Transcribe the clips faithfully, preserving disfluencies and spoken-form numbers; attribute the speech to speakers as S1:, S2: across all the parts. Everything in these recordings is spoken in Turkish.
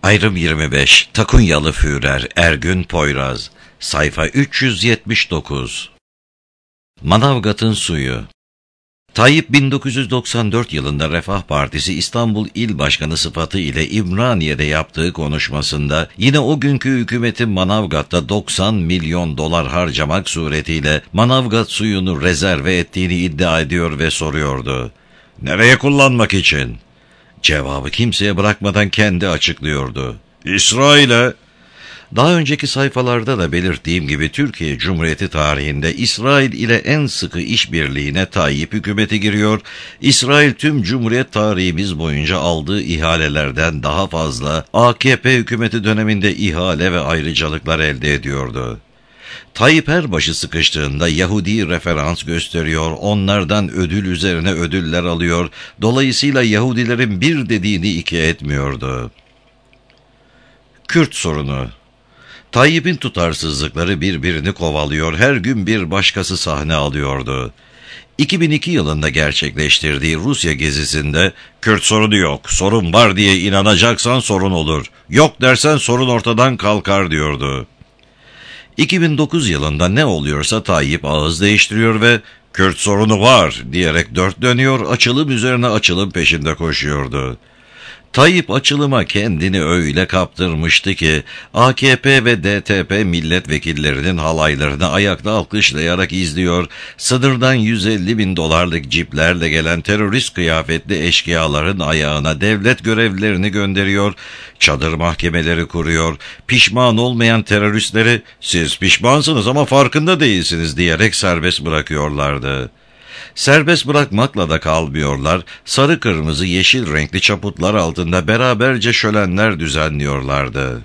S1: Ayrım yirmi beş. Takunyalı Führer Ergün Poyraz. Sayfa üç yüz yetmiş dokuz. Manavgat'ın suyu. Tayyip bin dokuz yüz doksan dört yılında Refah Partisi İstanbul İl Başkanı sıfatı ile İmraniye'de yaptığı konuşmasında yine o günkü hükümetin Manavgat'ta doksan milyon dolar harcamak suretiyle Manavgat suyunu rezerve ettiğini iddia ediyor ve soruyordu. Nereye kullanmak için? Cevabı kimseye bırakmadan kendi açıklıyordu. İsrail'e. Daha önceki sayfalarda da belirttiğim gibi Türkiye Cumhuriyeti tarihinde İsrail ile en sıkı işbirliğine Tayyip hükümeti giriyor. İsrail tüm Cumhuriyet tarihimiz boyunca aldığı ihalelerden daha fazla A K P hükümeti döneminde ihale ve ayrıcalıklar elde ediyordu. Tayyip her başı sıkıştığında Yahudi referans gösteriyor, onlardan ödül üzerine ödüller alıyor, dolayısıyla Yahudilerin bir dediğini iki etmiyordu. Kürt sorunu. Tayyip'in tutarsızlıkları birbirini kovalıyor, her gün bir başkası sahne alıyordu. iki bin iki yılında gerçekleştirdiği Rusya gezisinde Kürt sorunu yok, sorun var diye inanacaksan sorun olur, yok dersen sorun ortadan kalkar diyordu. iki bin dokuz yılında ne oluyorsa Tayyip ağız değiştiriyor ve Kürt sorunu var diyerek dört dönüyor, açılım üzerine açılım peşinde koşuyordu. Tayyip açılıma kendini öyle kaptırmıştı ki A K P ve D T P milletvekillerinin halaylarını ayakta alkışlayarak izliyor, sınırdan yüz elli bin dolarlık ciplerle gelen terörist kıyafetli eşkıyaların ayağına devlet görevlilerini gönderiyor, çadır mahkemeleri kuruyor, pişman olmayan teröristleri siz pişmansınız ama farkında değilsiniz diyerek serbest bırakıyorlardı. Serbest bırakmakla da kalmıyorlar, sarı kırmızı yeşil renkli çaputlar altında beraberce şölenler düzenliyorlardı.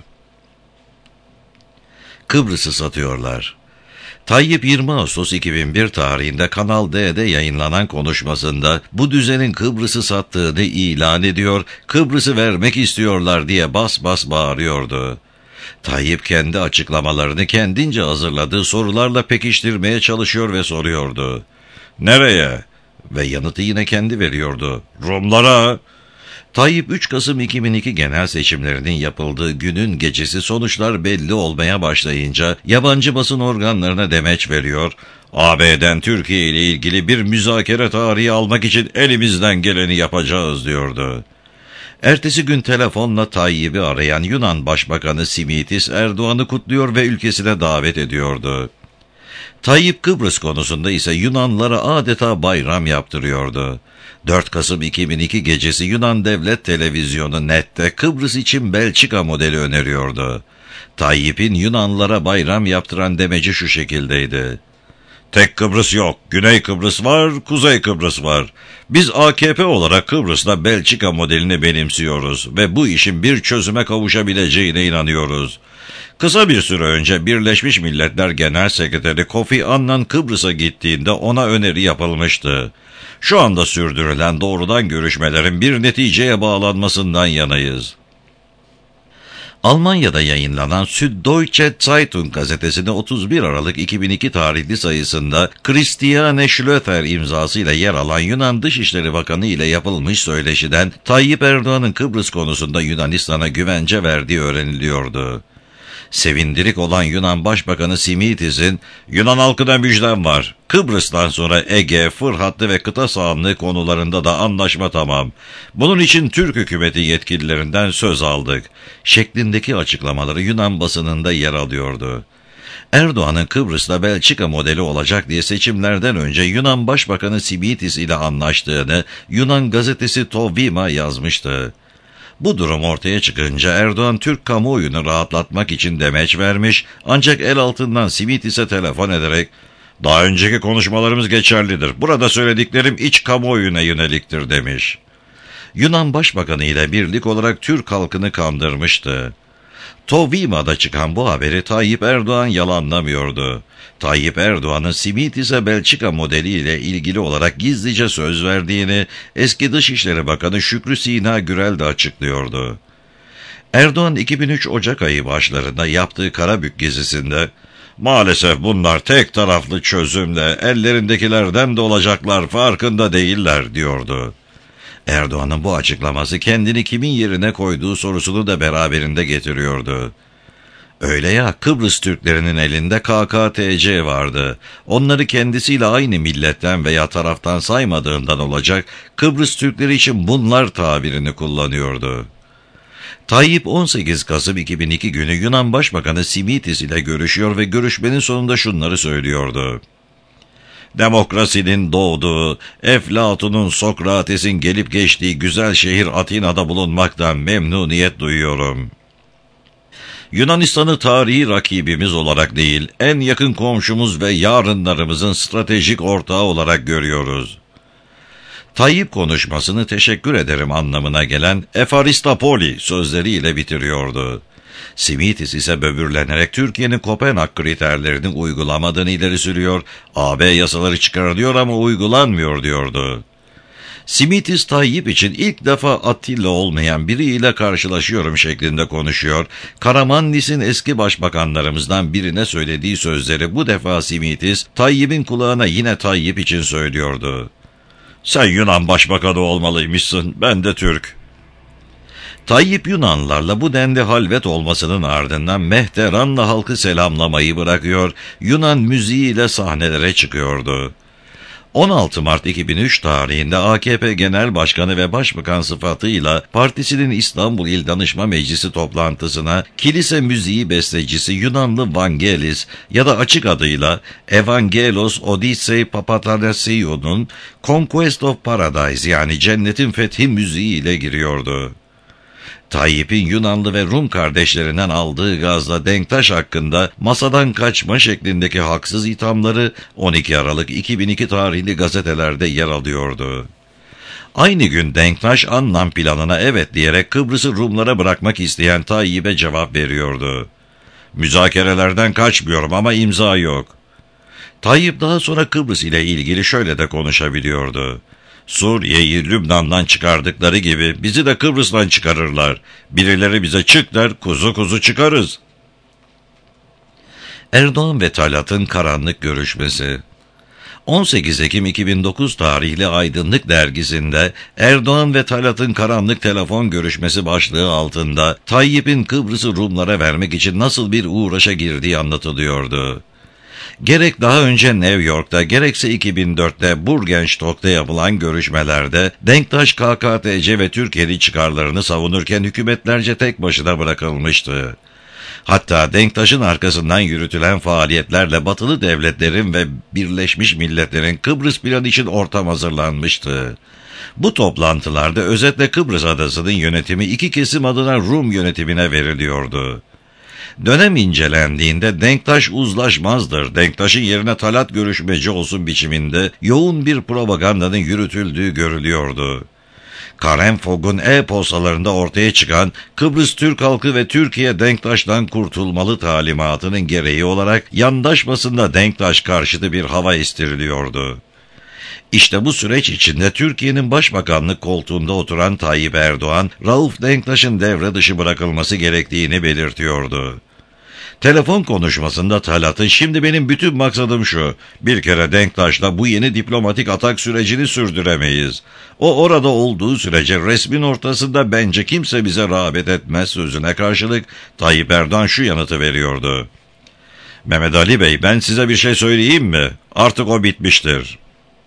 S1: Kıbrıs'ı satıyorlar. Tayyip yirmi Ağustos iki bin bir tarihinde Kanal D'de yayınlanan konuşmasında bu düzenin Kıbrıs'ı sattığını ilan ediyor, Kıbrıs'ı vermek istiyorlar diye bas bas bağırıyordu. Tayyip kendi açıklamalarını kendince hazırladığı sorularla pekiştirmeye çalışıyor ve soruyordu. Nereye? Ve yanıtı yine kendi veriyordu. Rumlara. Tayyip üç Kasım iki bin iki genel seçimlerinin yapıldığı günün gecesi sonuçlar belli olmaya başlayınca yabancı basın organlarına demeç veriyor. A B'den Türkiye ile ilgili bir müzakere tarihi almak için elimizden geleni yapacağız diyordu. Ertesi gün telefonla Tayyip'i arayan Yunan Başbakanı Simitis Erdoğan'ı kutluyor ve ülkesine davet ediyordu. Tayyip Kıbrıs konusunda ise Yunanlara adeta bayram yaptırıyordu. dört Kasım iki bin iki gecesi Yunan Devlet Televizyonu Net'te Kıbrıs için Belçika modeli öneriyordu. Tayyip'in Yunanlara bayram yaptıran demeci şu şekildeydi. Tek Kıbrıs yok, Güney Kıbrıs var, Kuzey Kıbrıs var. Biz A K P olarak Kıbrıs'ta Belçika modelini benimsiyoruz ve bu işin bir çözüme kavuşabileceğine inanıyoruz. Kısa bir süre önce Birleşmiş Milletler Genel Sekreteri Kofi Annan Kıbrıs'a gittiğinde ona öneri yapılmıştı. Şu anda sürdürülen doğrudan görüşmelerin bir neticeye bağlanmasından yanayız. Almanya'da yayınlanan Süddeutsche Zeitung gazetesinde otuz bir Aralık iki bin iki tarihli sayısında Christiane Schlöter imzasıyla yer alan Yunan Dışişleri Bakanı ile yapılmış söyleşiden Tayyip Erdoğan'ın Kıbrıs konusunda Yunanistan'a güvence verdiği öğreniliyordu. Sevindirik olan Yunan Başbakanı Simitis'in Yunan halkına müjdem var. Kıbrıs'tan sonra Ege, Fır hattı ve kıta sahanlığı konularında da anlaşma tamam. Bunun için Türk hükümeti yetkililerinden söz aldık şeklindeki açıklamaları Yunan basınında yer alıyordu. Erdoğan'ın Kıbrıs'ta Belçika modeli olacak diye seçimlerden önce Yunan Başbakanı Simitis ile anlaştığını Yunan gazetesi Tovima yazmıştı. Bu durum ortaya çıkınca Erdoğan Türk kamuoyunu rahatlatmak için demeç vermiş, ancak el altından Simitis'e telefon ederek "Daha önceki konuşmalarımız geçerlidir, burada söylediklerim iç kamuoyuna yöneliktir" demiş. Yunan Başbakanı ile birlik olarak Türk halkını kandırmıştı. Tovima'da çıkan bu haberi Tayyip Erdoğan yalanlamıyordu. Tayyip Erdoğan'ın Simitis'e Belçika modeliyle ilgili olarak gizlice söz verdiğini eski Dışişleri Bakanı Şükrü Sina Gürel de açıklıyordu. Erdoğan iki bin üç Ocak ayı başlarında yaptığı Karabük gezisinde "Maalesef bunlar tek taraflı çözümle ellerindekilerden de olacaklar farkında değiller" diyordu. Erdoğan'ın bu açıklaması kendini kimin yerine koyduğu sorusunu da beraberinde getiriyordu. Öyle ya, Kıbrıs Türklerinin elinde K K T C vardı. Onları kendisiyle aynı milletten veya taraftan saymadığından olacak, Kıbrıs Türkleri için bunlar tabirini kullanıyordu. Tayyip on sekiz Kasım iki bin iki günü Yunan Başbakanı Simitis ile görüşüyor ve görüşmenin sonunda şunları söylüyordu. Demokrasinin doğduğu, Eflatun'un, Sokrates'in gelip geçtiği güzel şehir Atina'da bulunmaktan memnuniyet duyuyorum. Yunanistan'ı tarihi rakibimiz olarak değil, en yakın komşumuz ve yarınlarımızın stratejik ortağı olarak görüyoruz. Tayyip konuşmasını teşekkür ederim anlamına gelen Efaristapoli sözleriyle bitiriyordu. Simitis ise böbürlenerek Türkiye'nin Kopenhag kriterlerini uygulamadığını ileri sürüyor, A B yasaları çıkarılıyor ama uygulanmıyor diyordu. Simitis Tayyip için ilk defa Attila olmayan biriyle karşılaşıyorum şeklinde konuşuyor. Karamanlis'in eski başbakanlarımızdan birine söylediği sözleri bu defa Simitis Tayyip'in kulağına yine Tayyip için söylüyordu. Sen Yunan başbakanı olmalıymışsın, ben de Türk. Tayyip Yunanlarla bu denli halvet olmasının ardından mehteranla halkı selamlamayı bırakıyor, Yunan müziğiyle sahnelere çıkıyordu. on altı Mart iki bin üç tarihinde A K P Genel Başkanı ve Başbakan sıfatıyla partisinin İstanbul İl Danışma Meclisi toplantısına kilise müziği bestecisi Yunanlı Vangelis ya da açık adıyla Evangelos Odissei Papathanasio'nun Conquest of Paradise yani Cennetin Fethi müziği ile giriyordu. Tayyip'in Yunanlı ve Rum kardeşlerinden aldığı gazla Denktaş hakkında masadan kaçma şeklindeki haksız ithamları on iki Aralık iki bin iki tarihli gazetelerde yer alıyordu. Aynı gün Denktaş Annan planına evet diyerek Kıbrıs'ı Rumlara bırakmak isteyen Tayyip'e cevap veriyordu. Müzakerelerden kaçmıyorum ama imza yok. Tayyip daha sonra Kıbrıs ile ilgili şöyle de konuşabiliyordu. Suriye'yi Lübnan'dan çıkardıkları gibi bizi de Kıbrıs'tan çıkarırlar. Birileri bize çık der, kuzu kuzu çıkarız. Erdoğan ve Talat'ın karanlık görüşmesi. on sekiz Ekim iki bin dokuz tarihli Aydınlık dergisinde Erdoğan ve Talat'ın karanlık telefon görüşmesi başlığı altında Tayyip'in Kıbrıs'ı Rumlara vermek için nasıl bir uğraşa girdiği anlatılıyordu. Gerek daha önce New York'ta gerekse iki bin dörtte Burgenstock'ta yapılan görüşmelerde Denktaş K K T C ve Türkiye'nin çıkarlarını savunurken hükümetlerce tek başına bırakılmıştı. Hatta Denktaş'ın arkasından yürütülen faaliyetlerle batılı devletlerin ve Birleşmiş Milletler'in Kıbrıs planı için ortam hazırlanmıştı. Bu toplantılarda özetle Kıbrıs adasının yönetimi iki kesim adına Rum yönetimine veriliyordu. Dönem incelendiğinde Denktaş uzlaşmazdır, Denktaş'ın yerine Talat görüşmeci olsun biçiminde yoğun bir propagandanın yürütüldüğü görülüyordu. Karen Fogg'un e-postalarında ortaya çıkan Kıbrıs Türk halkı ve Türkiye Denktaş'tan kurtulmalı talimatının gereği olarak yandaş basında Denktaş karşıtı bir hava estiriliyordu. İşte bu süreç içinde Türkiye'nin başbakanlık koltuğunda oturan Tayyip Erdoğan, Rauf Denktaş'ın devre dışı bırakılması gerektiğini belirtiyordu. Telefon konuşmasında Talat'ın şimdi benim bütün maksadım şu, bir kere Denktaş'la bu yeni diplomatik atak sürecini sürdüremeyiz. O orada olduğu sürece resmin ortasında bence kimse bize rağbet etmez sözüne karşılık Tayyip Erdoğan şu yanıtı veriyordu. Mehmet Ali Bey, ben size bir şey söyleyeyim mi? Artık o bitmiştir.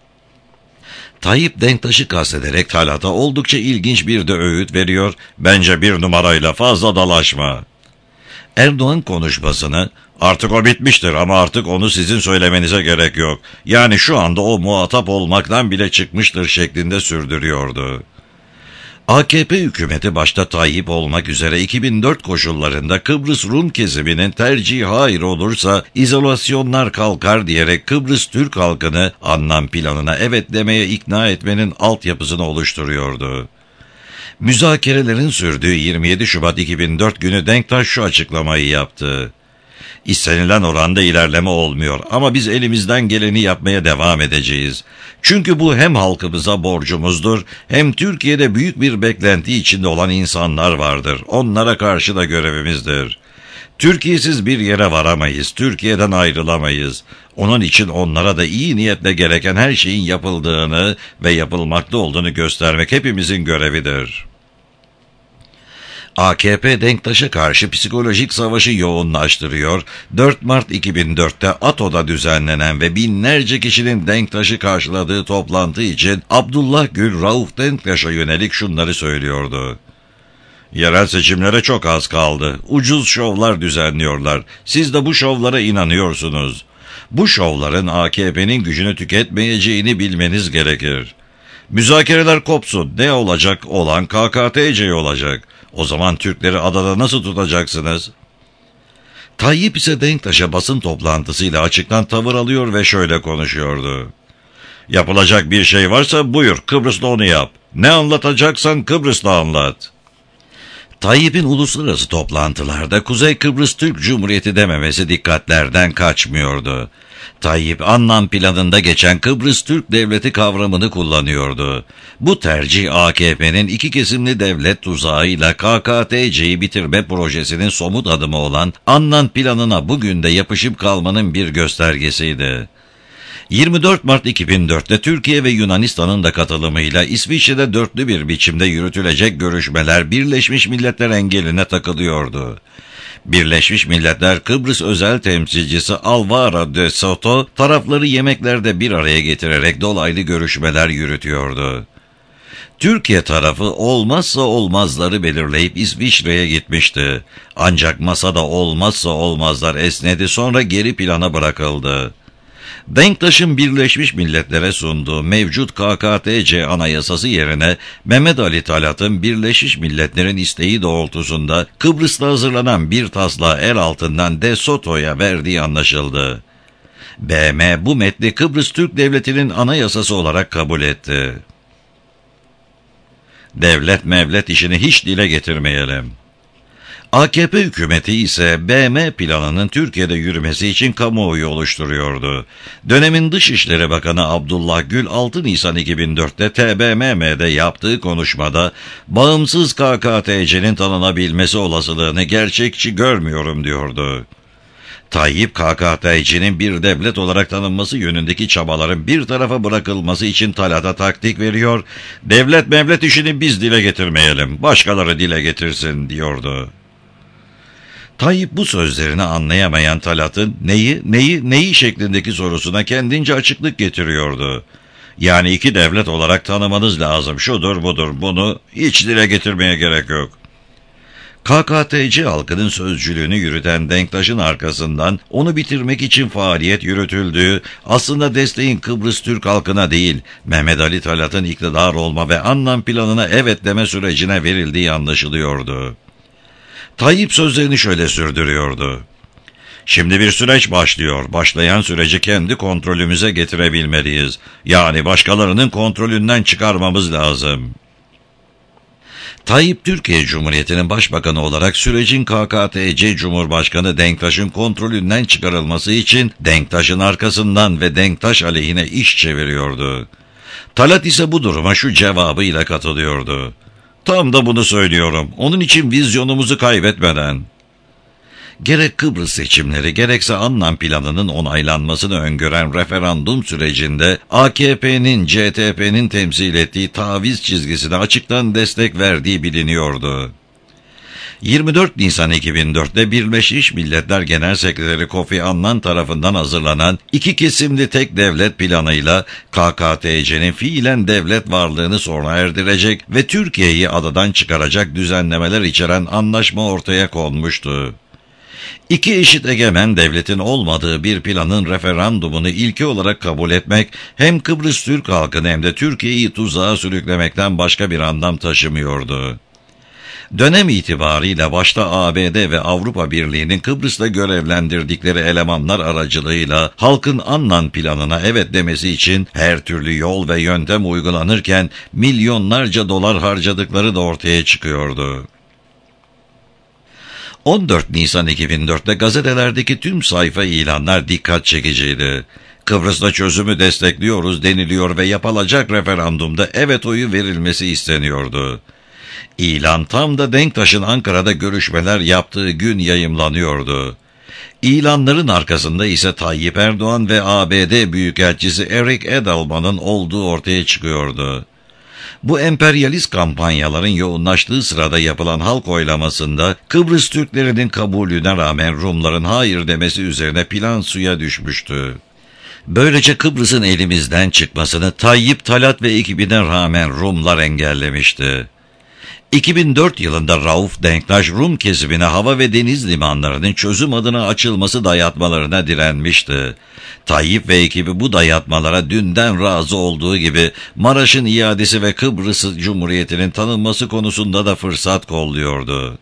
S1: Tayyip Denktaş'ı kastederek Talat'a oldukça ilginç bir de öğüt veriyor, bence bir numarayla fazla dalaşma. Erdoğan konuşmasını, artık o bitmiştir ama artık onu sizin söylemenize gerek yok. Yani şu anda o muhatap olmaktan bile çıkmıştır şeklinde sürdürüyordu. A K P hükümeti başta Tayyip olmak üzere iki bin dört koşullarında Kıbrıs Rum kesiminin tercihi hayır olursa izolasyonlar kalkar diyerek Kıbrıs Türk halkını Annan planına evet demeye ikna etmenin altyapısını oluşturuyordu. Müzakerelerin sürdüğü yirmi yedi Şubat iki bin dört günü Denktaş şu açıklamayı yaptı. İstenilen oranda ilerleme olmuyor ama biz elimizden geleni yapmaya devam edeceğiz. Çünkü bu hem halkımıza borcumuzdur hem Türkiye'de büyük bir beklenti içinde olan insanlar vardır. Onlara karşı da görevimizdir. Türkiye'siz bir yere varamayız, Türkiye'den ayrılamayız. Onun için onlara da iyi niyetle gereken her şeyin yapıldığını ve yapılmakta olduğunu göstermek hepimizin görevidir. A K P Denktaş'a karşı psikolojik savaşı yoğunlaştırıyor, dört Mart iki bin dörtte A T O'da düzenlenen ve binlerce kişinin Denktaş'ı karşıladığı toplantı için Abdullah Gül, Rauf Denktaş'a yönelik şunları söylüyordu. Yerel seçimlere çok az kaldı. Ucuz şovlar düzenliyorlar. Siz de bu şovlara inanıyorsunuz. Bu şovların A K P'nin gücünü tüketmeyeceğini bilmeniz gerekir. Müzakereler kopsun. Ne olacak? Olan K K T C olacak. O zaman Türkleri adada nasıl tutacaksınız? Tayyip ise Denktaş'a basın toplantısıyla açıktan tavır alıyor ve şöyle konuşuyordu. Yapılacak bir şey varsa buyur, Kıbrıs'ta onu yap. Ne anlatacaksan Kıbrıs'ta anlat. Tayyip'in uluslararası toplantılarda Kuzey Kıbrıs Türk Cumhuriyeti dememesi dikkatlerden kaçmıyordu. Tayyip, Annan planında geçen Kıbrıs Türk Devleti kavramını kullanıyordu. Bu tercih A K P'nin iki kesimli devlet tuzağıyla K K T C'yi bitirme projesinin somut adımı olan Annan planına bugün de yapışıp kalmanın bir göstergesiydi. yirmi dört Mart iki bin dörtte Türkiye ve Yunanistan'ın da katılımıyla İsviçre'de dörtlü bir biçimde yürütülecek görüşmeler Birleşmiş Milletler engeline takılıyordu. Birleşmiş Milletler Kıbrıs özel temsilcisi Alvaro de Soto tarafları yemeklerde bir araya getirerek dolaylı görüşmeler yürütüyordu. Türkiye tarafı olmazsa olmazları belirleyip İsviçre'ye gitmişti. Ancak masada olmazsa olmazlar esnedi, sonra geri plana bırakıldı. Denktaş'ın Birleşmiş Milletler'e sunduğu mevcut K K T C anayasası yerine Mehmet Ali Talat'ın Birleşmiş Milletler'in isteği doğrultusunda Kıbrıs'ta hazırlanan bir taslağı el altından De Soto'ya verdiği anlaşıldı. B M bu metni Kıbrıs Türk Devleti'nin anayasası olarak kabul etti. Devlet mevlet işini hiç dile getirmeyelim. A K P hükümeti ise B M planının Türkiye'de yürümesi için kamuoyu oluşturuyordu. Dönemin Dışişleri Bakanı Abdullah Gül altı Nisan iki bin dörtte T B M M'de yaptığı konuşmada bağımsız K K T C'nin tanınabilmesi olasılığını gerçekçi görmüyorum diyordu. Tayyip, K K T C'nin bir devlet olarak tanınması yönündeki çabaların bir tarafa bırakılması için Talat'a taktik veriyor, devlet mevlet işini biz dile getirmeyelim, başkaları dile getirsin diyordu. Tayyip bu sözlerini anlayamayan Talat'ın neyi, neyi, neyi şeklindeki sorusuna kendince açıklık getiriyordu. Yani iki devlet olarak tanımanız lazım, şudur budur, bunu hiç dile getirmeye gerek yok. K K T C halkının sözcülüğünü yürüten Denktaş'ın arkasından onu bitirmek için faaliyet yürütüldüğü, aslında desteğin Kıbrıs Türk halkına değil, Mehmet Ali Talat'ın iktidar olma ve Annan planına evet deme sürecine verildiği anlaşılıyordu. Tayyip sözlerini şöyle sürdürüyordu. Şimdi bir süreç başlıyor. Başlayan süreci kendi kontrolümüze getirebilmeliyiz. Yani başkalarının kontrolünden çıkarmamız lazım. Tayyip, Türkiye Cumhuriyeti'nin başbakanı olarak sürecin K K T C Cumhurbaşkanı Denktaş'ın kontrolünden çıkarılması için Denktaş'ın arkasından ve Denktaş aleyhine iş çeviriyordu. Talat ise bu duruma şu cevabıyla katılıyordu. Tam da bunu söylüyorum. Onun için vizyonumuzu kaybetmeden. Gerek Kıbrıs seçimleri gerekse Annan planının onaylanmasını öngören referandum sürecinde A K P'nin C T P'nin temsil ettiği taviz çizgisine açıktan destek verdiği biliniyordu. yirmi dört Nisan iki bin dörtte Birleşmiş Milletler Genel Sekreteri Kofi Annan tarafından hazırlanan iki kesimli tek devlet planıyla K K T C'nin fiilen devlet varlığını sona erdirecek ve Türkiye'yi adadan çıkaracak düzenlemeler içeren anlaşma ortaya konmuştu. İki eşit egemen devletin olmadığı bir planın referandumunu ilke olarak kabul etmek hem Kıbrıs Türk halkını hem de Türkiye'yi tuzağa sürüklemekten başka bir anlam taşımıyordu. Dönem itibarıyla başta A B D ve Avrupa Birliği'nin Kıbrıs'ta görevlendirdikleri elemanlar aracılığıyla halkın Annan planına evet demesi için her türlü yol ve yöntem uygulanırken milyonlarca dolar harcadıkları da ortaya çıkıyordu. on dört Nisan iki bin dörtte gazetelerdeki tüm sayfa ilanlar dikkat çekiciydi. Kıbrıs'ta çözümü destekliyoruz deniliyor ve yapılacak referandumda evet oyu verilmesi isteniyordu. İlan tam da Denktaş'ın Ankara'da görüşmeler yaptığı gün yayımlanıyordu. İlanların arkasında ise Tayyip Erdoğan ve A B D Büyükelçisi Eric Edelman'ın olduğu ortaya çıkıyordu. Bu emperyalist kampanyaların yoğunlaştığı sırada yapılan halk oylamasında Kıbrıs Türklerinin kabulüne rağmen Rumların hayır demesi üzerine plan suya düşmüştü. Böylece Kıbrıs'ın elimizden çıkmasını Tayyip, Talat ve ekibine rağmen Rumlar engellemişti. iki bin dört yılında Rauf Denktaş Rum kesimine hava ve deniz limanlarının çözüm adına açılması dayatmalarına direnmişti. Tayyip ve ekibi bu dayatmalara dünden razı olduğu gibi Maraş'ın iadesi ve Kıbrıs Cumhuriyeti'nin tanınması konusunda da fırsat kolluyordu.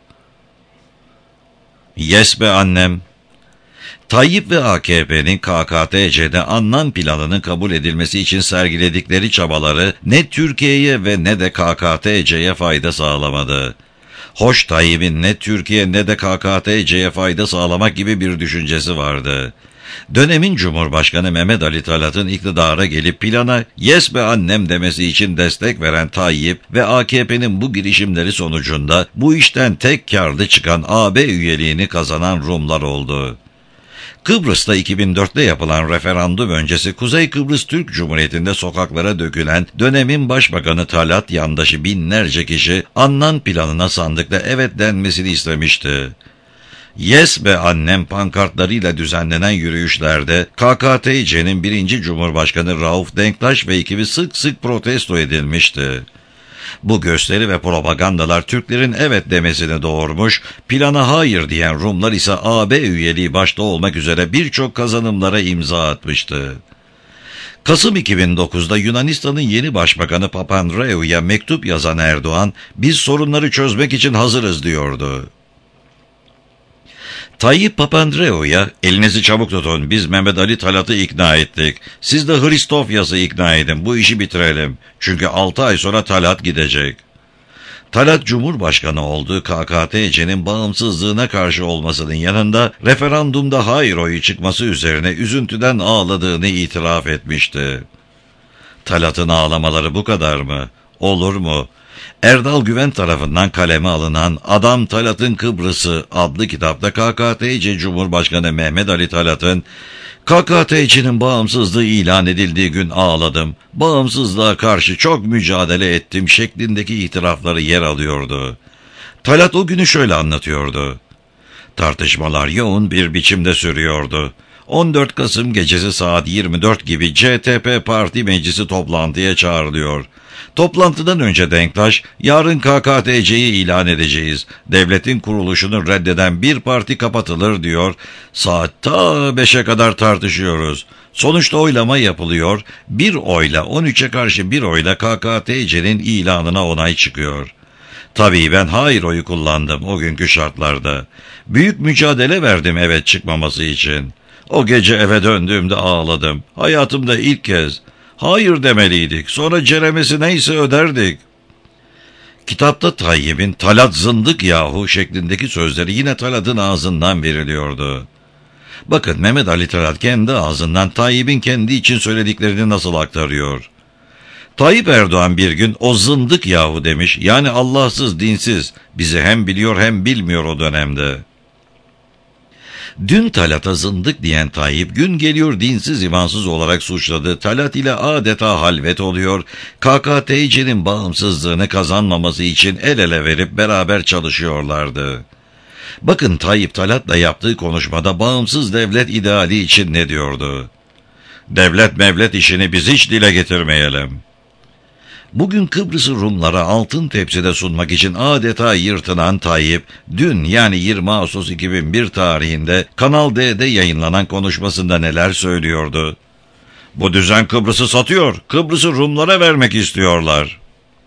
S1: Yes be annem! Tayyip ve A K P'nin K K T C'de Annan planının kabul edilmesi için sergiledikleri çabaları ne Türkiye'ye ve ne de K K T C'ye fayda sağlamadı. Hoş Tayyip'in ne Türkiye ne de K K T C'ye fayda sağlamak gibi bir düşüncesi vardı. Dönemin Cumhurbaşkanı Mehmet Ali Talat'ın iktidara gelip plana yes be annem demesi için destek veren Tayyip ve A K P'nin bu girişimleri sonucunda bu işten tek kârlı çıkan A B üyeliğini kazanan Rumlar oldu. Kıbrıs'ta iki bin dörtte yapılan referandum öncesi Kuzey Kıbrıs Türk Cumhuriyeti'nde sokaklara dökülen dönemin Başbakanı Talat yandaşı binlerce kişi Annan planına sandıkla evet denmesini istemişti. Yes be annem pankartlarıyla düzenlenen yürüyüşlerde K K T C'nin birinci Cumhurbaşkanı Rauf Denktaş ve ekibi sık sık protesto edilmişti. Bu gösteri ve propagandalar Türklerin evet demesini doğurmuş, plana hayır diyen Rumlar ise A B üyeliği başta olmak üzere birçok kazanımlara imza atmıştı. Kasım iki bin dokuzda Yunanistan'ın yeni başbakanı Papandreou'ya mektup yazan Erdoğan, biz sorunları çözmek için hazırız diyordu. Tayyip Papandreou'ya elinizi çabuk tutun, biz Mehmet Ali Talat'ı ikna ettik, siz de Hristofyas'ı ikna edin, bu işi bitirelim, çünkü altı ay sonra Talat gidecek. Talat Cumhurbaşkanı olduğu K K T C'nin bağımsızlığına karşı olmasının yanında referandumda hayır oyu çıkması üzerine üzüntüden ağladığını itiraf etmişti. Talat'ın ağlamaları bu kadar mı? Olur mu? Erdal Güven tarafından kaleme alınan Adam Talat'ın Kıbrıs'ı adlı kitapta K K T C Cumhurbaşkanı Mehmet Ali Talat'ın K K T C'nin bağımsızlığı ilan edildiği gün ağladım, bağımsızlığa karşı çok mücadele ettim şeklindeki itirafları yer alıyordu. Talat o günü şöyle anlatıyordu. Tartışmalar yoğun bir biçimde sürüyordu. on dört Kasım gecesi saat yirmi dört gibi C T P Parti Meclisi toplantıya çağrılıyor. Toplantıdan önce Denktaş, yarın K K T C'yi ilan edeceğiz, devletin kuruluşunu reddeden bir parti kapatılır diyor, saat ta beşe kadar tartışıyoruz. Sonuçta oylama yapılıyor, bir oyla on üçe karşı bir oyla K K T C'nin ilanına onay çıkıyor. Tabii ben hayır oyu kullandım o günkü şartlarda. Büyük mücadele verdim evet çıkmaması için. O gece eve döndüğümde ağladım, hayatımda ilk kez. Hayır demeliydik, sonra ceremesi neyse öderdik. Kitapta Tayyip'in Talat zındık yahu şeklindeki sözleri yine Talat'ın ağzından veriliyordu. Bakın Mehmet Ali Talat kendi ağzından Tayyip'in kendi için söylediklerini nasıl aktarıyor. Tayyip Erdoğan bir gün o zındık yahu demiş, yani Allahsız, dinsiz, bizi hem biliyor hem bilmiyor o dönemde. Dün Talat'a zındık diyen Tayyip, gün geliyor dinsiz imansız olarak suçladığı Talat ile adeta halvet oluyor, K K T C'nin bağımsızlığını kazanmaması için el ele verip beraber çalışıyorlardı. Bakın Tayyip Talat'la yaptığı konuşmada bağımsız devlet ideali için ne diyordu? Devlet mevlet işini biz hiç dile getirmeyelim. Bugün Kıbrıs'ı Rumlara altın tepside sunmak için adeta yırtınan Tayyip, dün yani yirmi Ağustos iki bin bir tarihinde Kanal D'de yayınlanan konuşmasında neler söylüyordu? Bu düzen Kıbrıs'ı satıyor, Kıbrıs'ı Rumlara vermek istiyorlar.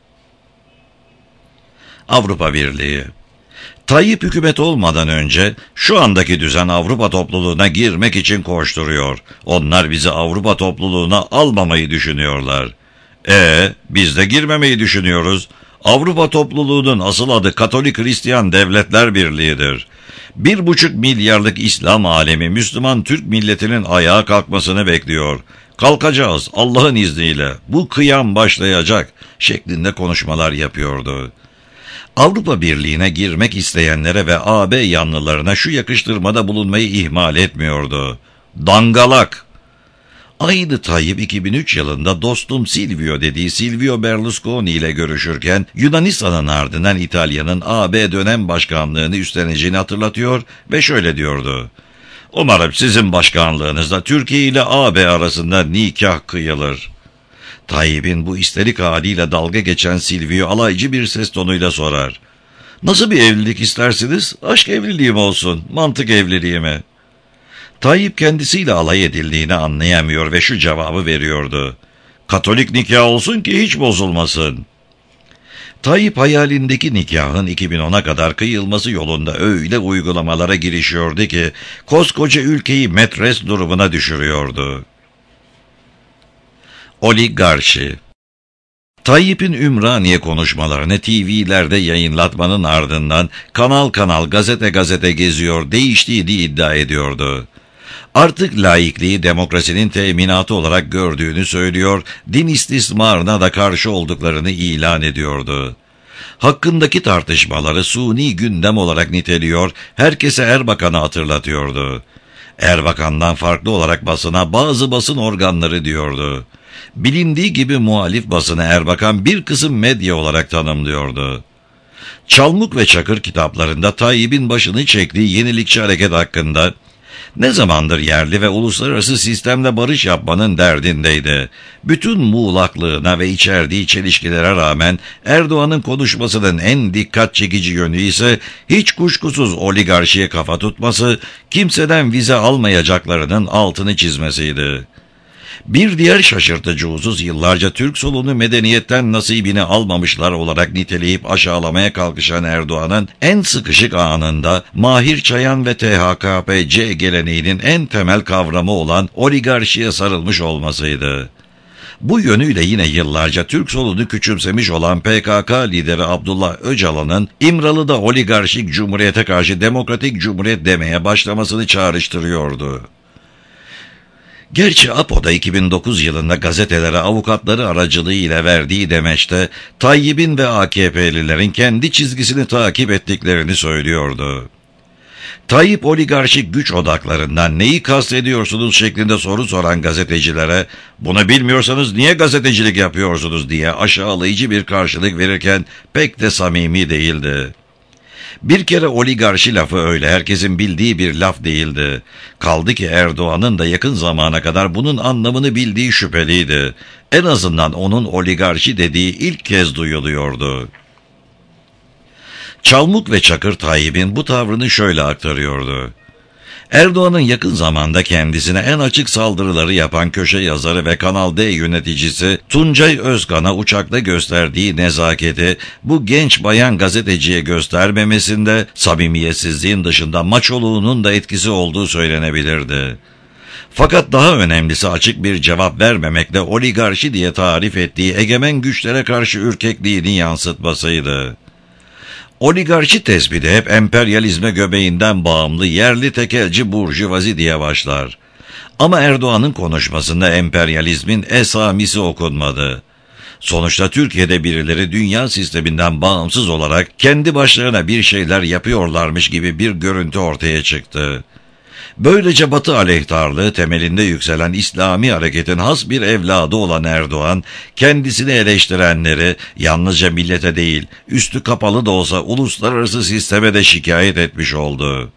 S1: Avrupa Birliği. Tayyip hükümet olmadan önce şu andaki düzen Avrupa topluluğuna girmek için koşturuyor. Onlar bizi Avrupa topluluğuna almamayı düşünüyorlar. E biz de girmemeyi düşünüyoruz. Avrupa topluluğunun asıl adı Katolik Hristiyan Devletler Birliği'dir. Bir buçuk milyarlık İslam alemi Müslüman Türk milletinin ayağa kalkmasını bekliyor. Kalkacağız Allah'ın izniyle, bu kıyam başlayacak şeklinde konuşmalar yapıyordu. Avrupa Birliği'ne girmek isteyenlere ve A B yanlılarına şu yakıştırmada bulunmayı ihmal etmiyordu: dangalak. Aynı Tayyip iki bin üç yılında dostum Silvio dediği Silvio Berlusconi ile görüşürken Yunanistan'ın ardından İtalya'nın A B dönem başkanlığını üstleneceğini hatırlatıyor ve şöyle diyordu: umarım sizin başkanlığınızda Türkiye ile A B arasında nikah kıyılır. Tayyip'in bu isterik haliyle dalga geçen Silvio alaycı bir ses tonuyla sorar: nasıl bir evlilik istersiniz? Aşk evliliği mi olsun, mantık evliliği mi? Tayyip kendisiyle alay edildiğini anlayamıyor ve şu cevabı veriyordu: Katolik nikah olsun ki hiç bozulmasın. Tayyip hayalindeki nikahın iki bin ona kadar kıyılması yolunda öyle uygulamalara girişiyordu ki koskoca ülkeyi metres durumuna düşürüyordu. Oligarşi. Tayyip'in Ümraniye konuşmalarını T V'lerde yayınlatmanın ardından kanal kanal gazete gazete geziyor, değiştiğini iddia ediyordu. Artık laikliği demokrasinin teminatı olarak gördüğünü söylüyor, din istismarına da karşı olduklarını ilan ediyordu. Hakkındaki tartışmaları suni gündem olarak niteliyor, herkese Erbakan'ı hatırlatıyordu. Erbakan'dan farklı olarak basına bazı basın organları diyordu. Bilindiği gibi muhalif basını Erbakan bir kısım medya olarak tanımlıyordu. Çalmuk ve Çakır kitaplarında Tayyip'in başını çektiği yenilikçi hareket hakkında ne zamandır yerli ve uluslararası sistemle barış yapmanın derdindeydi. Bütün muğlaklığına ve içerdiği çelişkilere rağmen Erdoğan'ın konuşmasının en dikkat çekici yönü ise hiç kuşkusuz oligarşiye kafa tutması, kimseden vize almayacaklarının altını çizmesiydi. Bir diğer şaşırtıcı husus, yıllarca Türk solunu medeniyetten nasibini almamışlar olarak niteleyip aşağılamaya kalkışan Erdoğan'ın en sıkışık anında Mahir Çayan ve T H K P C geleneğinin en temel kavramı olan oligarşiye sarılmış olmasıydı. Bu yönüyle yine yıllarca Türk solunu küçümsemiş olan P K K lideri Abdullah Öcalan'ın İmralı'da oligarşik cumhuriyete karşı demokratik cumhuriyet demeye başlamasını çağrıştırıyordu. Gerçi Apo'da iki bin dokuz yılında gazetelere avukatları aracılığıyla verdiği demeçte Tayyip'in ve A K P'lilerin kendi çizgisini takip ettiklerini söylüyordu. Tayyip oligarşik güç odaklarından neyi kastediyorsunuz şeklinde soru soran gazetecilere bunu bilmiyorsanız niye gazetecilik yapıyorsunuz diye aşağılayıcı bir karşılık verirken pek de samimi değildi. Bir kere oligarşi lafı öyle herkesin bildiği bir laf değildi. Kaldı ki Erdoğan'ın da yakın zamana kadar bunun anlamını bildiği şüpheliydi. En azından onun oligarşi dediği ilk kez duyuluyordu. Çalmuk ve Çakır Tayyip'in bu tavrını şöyle aktarıyordu: Erdoğan'ın yakın zamanda kendisine en açık saldırıları yapan köşe yazarı ve Kanal D yöneticisi Tuncay Özkan'a uçakta gösterdiği nezaketi bu genç bayan gazeteciye göstermemesinde samimiyetsizliğin dışında maçoluğunun da etkisi olduğu söylenebilirdi. Fakat daha önemlisi açık bir cevap vermemekle oligarşi diye tarif ettiği egemen güçlere karşı ürkekliğini yansıtmasıydı. Oligarşi tespiti hep emperyalizme göbeğinden bağımlı yerli tekelci burjuvazi diye başlar. Ama Erdoğan'ın konuşmasında emperyalizmin esamisi okunmadı. Sonuçta Türkiye'de birileri dünya sisteminden bağımsız olarak kendi başlarına bir şeyler yapıyorlarmış gibi bir görüntü ortaya çıktı. Böylece Batı aleyhtarlığı temelinde yükselen İslami hareketin has bir evladı olan Erdoğan, kendisini eleştirenleri yalnızca millete değil, üstü kapalı da olsa uluslararası sisteme de şikayet etmiş oldu.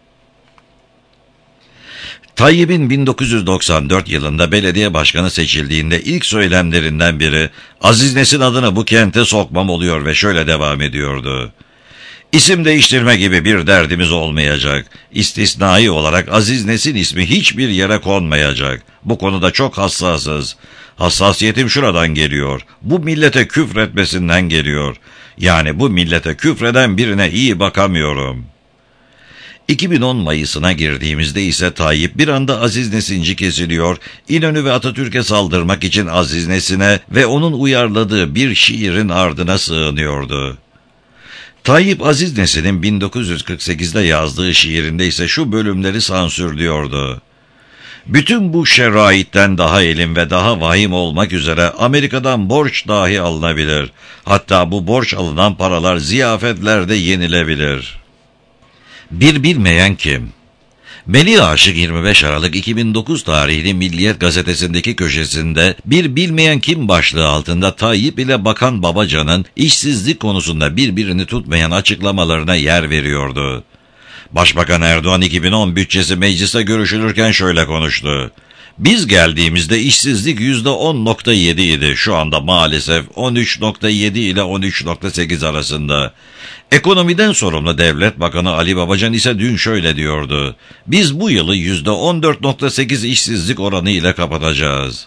S1: Tayyip'in bin dokuz yüz doksan dört yılında belediye başkanı seçildiğinde ilk söylemlerinden biri, Aziz Nesin adını bu kente sokmam oluyor ve şöyle devam ediyordu: İsim değiştirme gibi bir derdimiz olmayacak. İstisnai olarak Aziz Nesin ismi hiçbir yere konmayacak. Bu konuda çok hassasız. Hassasiyetim şuradan geliyor. Bu millete küfretmesinden geliyor. Yani bu millete küfreden birine iyi bakamıyorum. iki bin on Mayıs'ına girdiğimizde ise Tayyip bir anda Aziz Nesinci kesiliyor, İnönü ve Atatürk'e saldırmak için Aziz Nesin'e ve onun uyarladığı bir şiirin ardına sığınıyordu. Tayyip Aziz Nesin'in bin dokuz yüz kırk sekizde yazdığı şiirinde ise şu bölümleri sansürlüyordu: Bütün bu şeraitten daha elin ve daha vahim olmak üzere Amerika'dan borç dahi alınabilir. Hatta bu borç alınan paralar ziyafetlerde yenilebilir. Bir bilmeyen kim? Melih Aşık yirmi beş Aralık iki bin dokuz tarihli Milliyet gazetesindeki köşesinde bir bilmeyen kim başlığı altında Tayyip ile Bakan Babacan'ın işsizlik konusunda birbirini tutmayan açıklamalarına yer veriyordu. Başbakan Erdoğan iki bin on bütçesi mecliste görüşülürken şöyle konuştu. Biz geldiğimizde işsizlik yüzde on nokta yedi idi. Şu anda maalesef on üç nokta yedi ile on üç nokta sekiz arasında. Ekonomiden sorumlu Devlet Bakanı Ali Babacan ise dün şöyle diyordu. Biz bu yılı yüzde on dört nokta sekiz işsizlik oranı ile kapatacağız.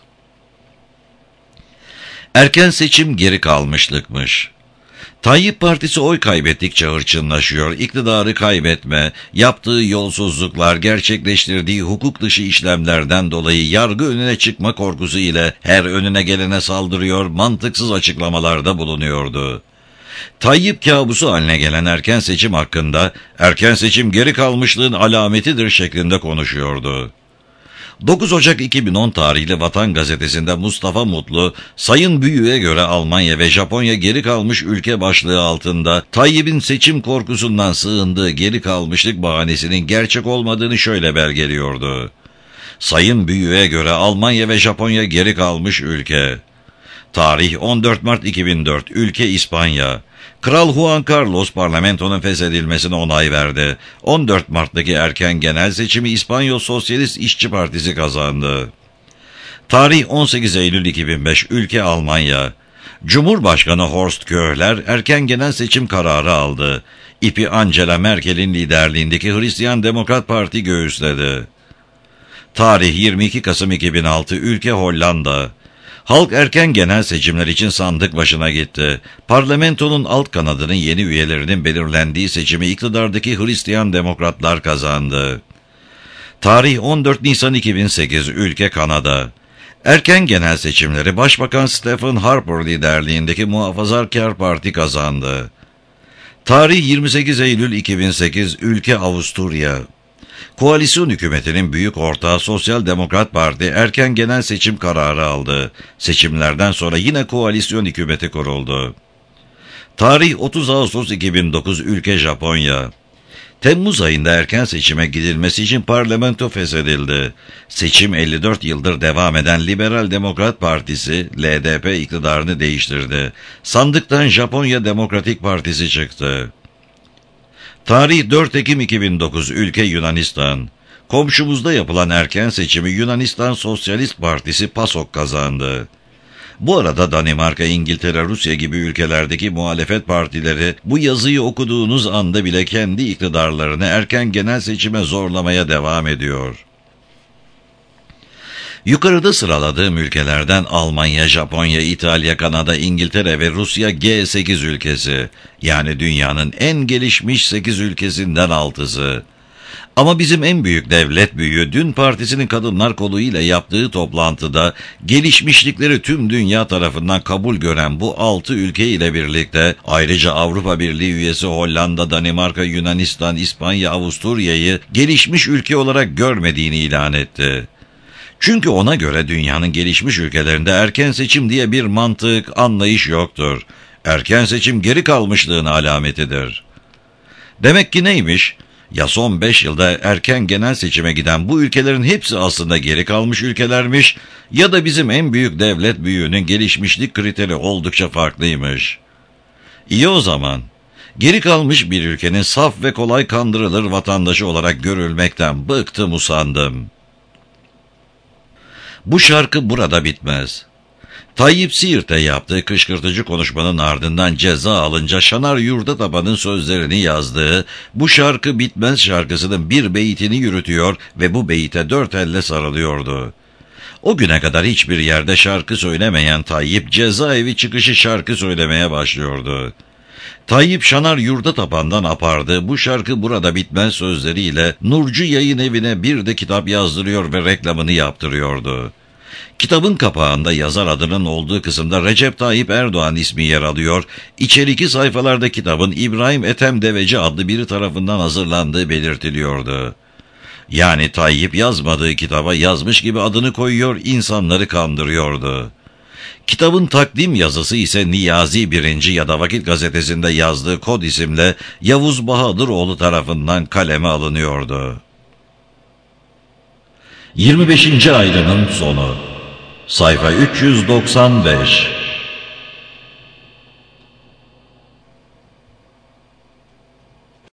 S1: Erken seçim geri kalmışlıkmış. Tayyip Partisi oy kaybettikçe hırçınlaşıyor, iktidarı kaybetme, yaptığı yolsuzluklar, gerçekleştirdiği hukuk dışı işlemlerden dolayı yargı önüne çıkma korkusu ile her önüne gelene saldırıyor, mantıksız açıklamalarda bulunuyordu. Tayyip kabusu haline gelen erken seçim hakkında, erken seçim geri kalmışlığın alametidir şeklinde konuşuyordu. dokuz Ocak iki bin on tarihli Vatan Gazetesi'nde Mustafa Mutlu, Sayın Büyük'e göre Almanya ve Japonya geri kalmış ülke başlığı altında Tayyip'in seçim korkusundan sığındığı geri kalmışlık bahanesinin gerçek olmadığını şöyle belgeliyordu. Sayın Büyük'e göre Almanya ve Japonya geri kalmış ülke. Tarih on dört Mart iki bin dört, ülke İspanya. Kral Juan Carlos parlamentonun feshedilmesine onay verdi. on dört Mart'taki erken genel seçimi İspanyol Sosyalist İşçi Partisi kazandı. Tarih on sekiz Eylül iki bin beş, ülke Almanya. Cumhurbaşkanı Horst Köhler erken genel seçim kararı aldı. İpi Angela Merkel'in liderliğindeki Hristiyan Demokrat Parti göğüsledi. Tarih yirmi iki Kasım iki bin altı, ülke Hollanda. Halk erken genel seçimler için sandık başına gitti. Parlamentonun alt kanadının yeni üyelerinin belirlendiği seçimi iktidardaki Hristiyan Demokratlar kazandı. Tarih on dört Nisan iki bin sekiz, ülke Kanada. Erken genel seçimleri Başbakan Stephen Harper liderliğindeki Muhafazakar Parti kazandı. Tarih yirmi sekiz Eylül iki bin sekiz, ülke Avusturya. Koalisyon hükümetinin büyük ortağı Sosyal Demokrat Parti erken genel seçim kararı aldı. Seçimlerden sonra yine koalisyon hükümeti kuruldu. Tarih otuz Ağustos iki bin dokuz, ülke Japonya. Temmuz ayında erken seçime gidilmesi için parlamento feshedildi. Seçim elli dört yıldır devam eden Liberal Demokrat Partisi, L D P iktidarını değiştirdi. Sandıktan Japonya Demokratik Partisi çıktı. Tarih dört Ekim iki bin dokuz, ülke Yunanistan. Komşumuzda yapılan erken seçimi Yunanistan Sosyalist Partisi PASOK kazandı. Bu arada Danimarka, İngiltere, Rusya gibi ülkelerdeki muhalefet partileri bu yazıyı okuduğunuz anda bile kendi iktidarlarını erken genel seçime zorlamaya devam ediyor. Yukarıda sıraladığım ülkelerden Almanya, Japonya, İtalya, Kanada, İngiltere ve Rusya G sekiz ülkesi, yani dünyanın en gelişmiş sekiz ülkesinden altısı. Ama bizim en büyük devlet büyüğü dün partisinin kadınlar kolu ile yaptığı toplantıda gelişmişlikleri tüm dünya tarafından kabul gören bu altı ülke ile birlikte ayrıca Avrupa Birliği üyesi Hollanda, Danimarka, Yunanistan, İspanya, Avusturya'yı gelişmiş ülke olarak görmediğini ilan etti. Çünkü ona göre dünyanın gelişmiş ülkelerinde erken seçim diye bir mantık, anlayış yoktur. Erken seçim geri kalmışlığın alametidir. Demek ki neymiş? Ya son beş yılda erken genel seçime giden bu ülkelerin hepsi aslında geri kalmış ülkelermiş ya da bizim en büyük devlet büyüğünün gelişmişlik kriteri oldukça farklıymış. İyi o zaman. Geri kalmış bir ülkenin saf ve kolay kandırılır vatandaşı olarak görülmekten bıktım usandım. Bu şarkı burada bitmez. Tayyip Siirt'te yaptığı kışkırtıcı konuşmanın ardından ceza alınca Şanar Yurtataban'ın sözlerini yazdığı Bu Şarkı Bitmez şarkısının bir beytini yürütüyor ve bu beyte dört elle sarılıyordu. O güne kadar hiçbir yerde şarkı söylemeyen Tayyip cezaevi çıkışı şarkı söylemeye başlıyordu. Tayyip Şanar Yurtataban'dan apardı Bu Şarkı Burada Bitmez sözleriyle Nurcu Yayın Evi'ne bir de kitap yazdırıyor ve reklamını yaptırıyordu. Kitabın kapağında yazar adının olduğu kısımda Recep Tayyip Erdoğan ismi yer alıyor. İçeriki sayfalarda kitabın İbrahim Ethem Deveci adlı biri tarafından hazırlandığı belirtiliyordu. Yani Tayyip yazmadığı kitaba yazmış gibi adını koyuyor, insanları kandırıyordu. Kitabın takdim yazısı ise Niyazi birinci ya da Vakit gazetesinde yazdığı kod isimle Yavuz Bahadıroğlu tarafından kaleme alınıyordu. yirmi beşinci ayrının sonu. Sayfa üç yüz doksan beş.